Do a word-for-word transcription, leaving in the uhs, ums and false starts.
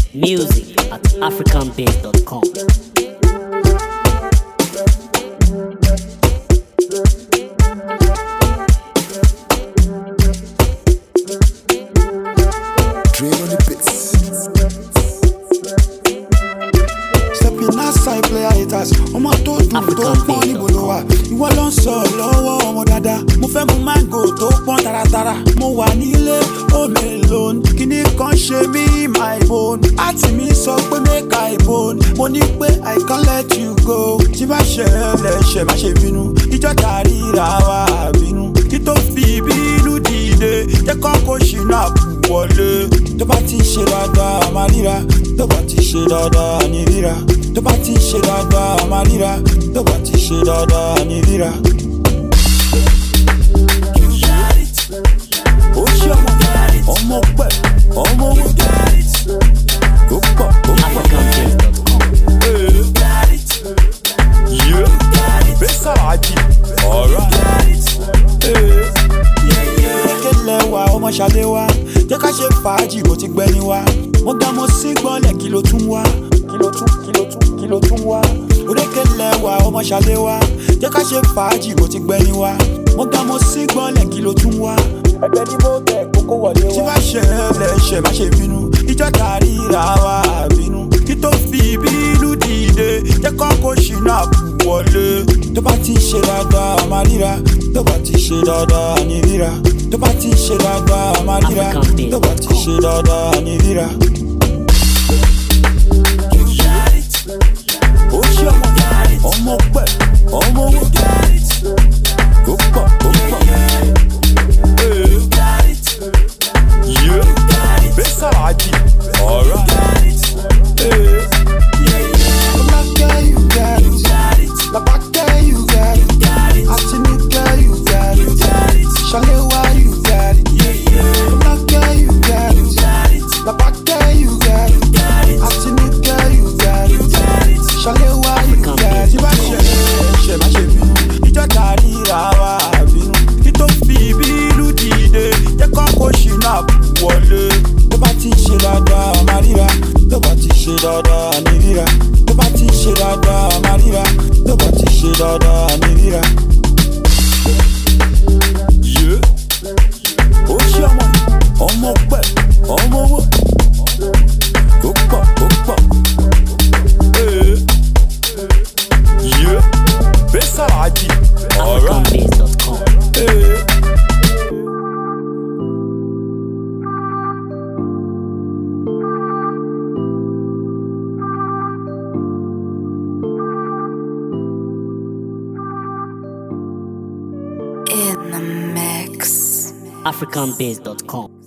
Music at african base dot com. Dre on the bits. Stepping outside, player haters. Ọmọ tó dùn tó pọ́n níbo ló wà. Ìwọ ló ń sọ lọ́wọ́ ọmọ dáadáa. Mo fẹ́ mu mango tó pọ́n taratara. Mo wà nílé home alone. Kíní kan ṣe mí my bone. Àti mi sọ pé make I bone. Mo ní pé I can't let you go. Tí bá ṣẹlẹ̀ ṣẹ̀ má ṣe bínú. Ìjọ tàrí ra wa bínú. Kí tó fi bínú dìde. Jẹ́ kọ́kọ́ ṣìnà kú wọlé. Tó bá ti ṣe dáadáa máa ríra. Tó bá ti ṣe dáadáa ní ríra. Tó bá ti ṣe dáadáa máa ríra. Tó bá ti ṣe dáadáa ní ríra. Ó ṣe ọmọ ọmọ pẹ̀ ọmọ owó kó pọ̀ kó pọ̀. Bẹ́sà àjì ọ̀rá. Kékeré wa ọmọ ṣàlẹ̀ wa. Jẹ́ ká ṣe fàájì bó ti gbẹ́ni wa. Mo ga mo sí gbọ́lẹ̀ kí ló tún wá. Kí ló tún kí ló tún kí ló tún wá. Orékèlè wa ọmọ ṣàlẹ̀ wa. Jẹ́ ká ṣe fàájì bó ti gbẹ́ni wa. Mo ga mo sí gbọ́lẹ̀ kí ló tún wá. Ẹgbẹ́ ní mo tẹ̀ kókó wọlé wa. Tí bá ṣẹlẹ̀ ṣẹ̀ má ṣe bínú. Ìjọ tàrí ra wa bínú. Kí tó fi bínú dìde. Jẹ́ kọ́kọ́ ṣìnà kú wọlé. Tó bá ti ṣe dáadáa máa ríra. Tó bá ti ṣe dáadáa ní ríra. Tó bá ti ṣe dáadáa máa ríra. Tó bá ti ṣe dáadáa ní ríra. Ó ṣe ọmọ ọmọ pẹ̀ ọmọ owó kó pọ̀ kó pọ̀. Bẹ́sà àjì ọ̀rá. Ọlákẹ́ you got it. Làbákẹ́ you got it. Àtinúkẹ́ you got it. Ṣàléwá you got it. Ọlákẹ́ you got it. Làbákẹ́ you got it. Àtinúkẹ́ you got it. Ṣàléwá you got it. Tí bá ṣe ṣe má ṣe bínú. Ìjọ tàrí ra wa bínú. Kí tó fi bínú dìde. Jẹ́ kọ́kọ́ ṣìnà kú wọlé. Tó bá ti ṣe dáadáa máa ríra. Tó bá ti ṣe dáadáa ní ríra. Tó bá ti ṣe dáadáa máa ríra. Tó bá ti ṣe dáadáa ní ríra. Ó ṣe ọmọ ọmọ pẹ̀ ọmọ owó kó pọ̀ kó pọ̀. Bẹ́sà àjì ọ̀rá. african base dot com. In the mix. african base dot com.